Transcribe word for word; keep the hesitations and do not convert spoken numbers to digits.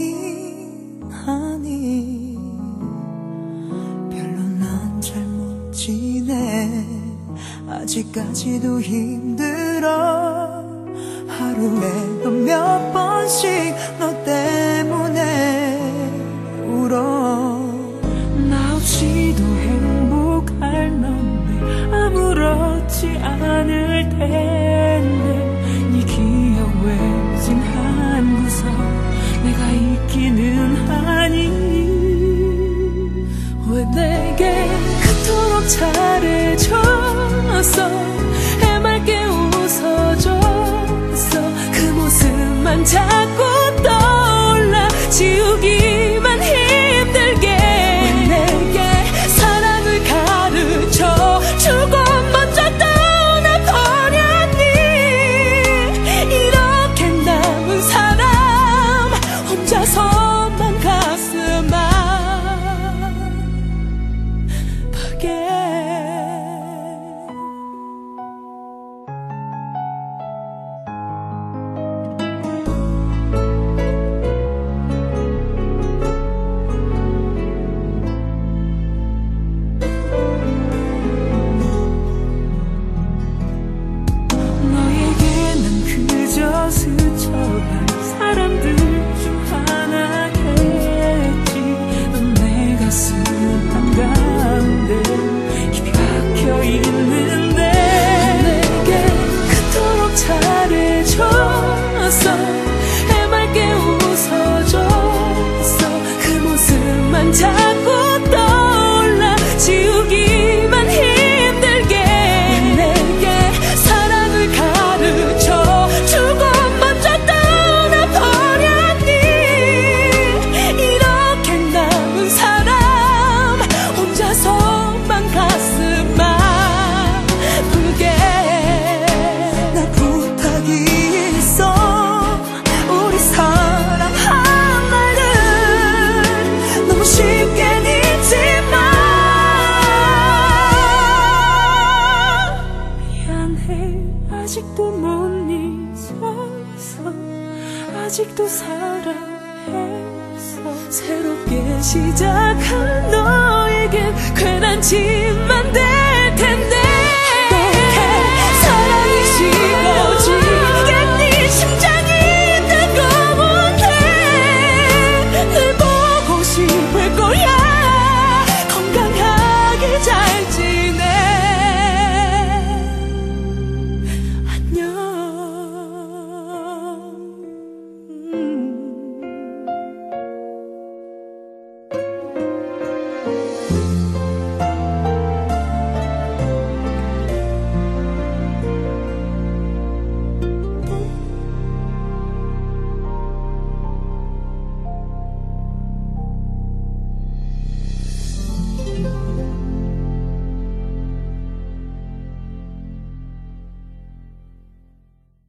보이긴 하니 별로 난 잘 못 지내. 아직까지도 힘들어. 하루에 몇 번씩 너 때문에 울어. 나 없이도 행복할 넌데 아무렇지 않을 텐데 네 기억 외진 한 구석 내가 있기는 하니 왜 내게 그토록 잘해줬어. 해맑게 웃어줬어. 그 모습만 자꾸 떠올라 지우기만 힘들게. 왜 내게 사랑을 가르쳐주고 먼저 떠나버렸니. 이렇게 남은 사람 혼자서만 가슴 아프게. 스쳐갈 사람들 중 하나겠지. 넌 내 가슴 한가운데 깊이 박혀 있는데 내게 그토록 잘해줬어. 해맑게 웃어줬어. 그 모습만 자꾸 떠올라 지우기만 힘들게. 왜 내게 사랑을 가르쳐 주고 먼저 떠나버렸니. 이렇게 남은 사람 혼자서만 가슴 아프게. 나 부탁이 있어. 우리 사랑한 날들 너무 쉽게 잊지 마. 미안해 아직도 못 아직도 사랑했어. 새롭게 시작한 너에겐 괜한 지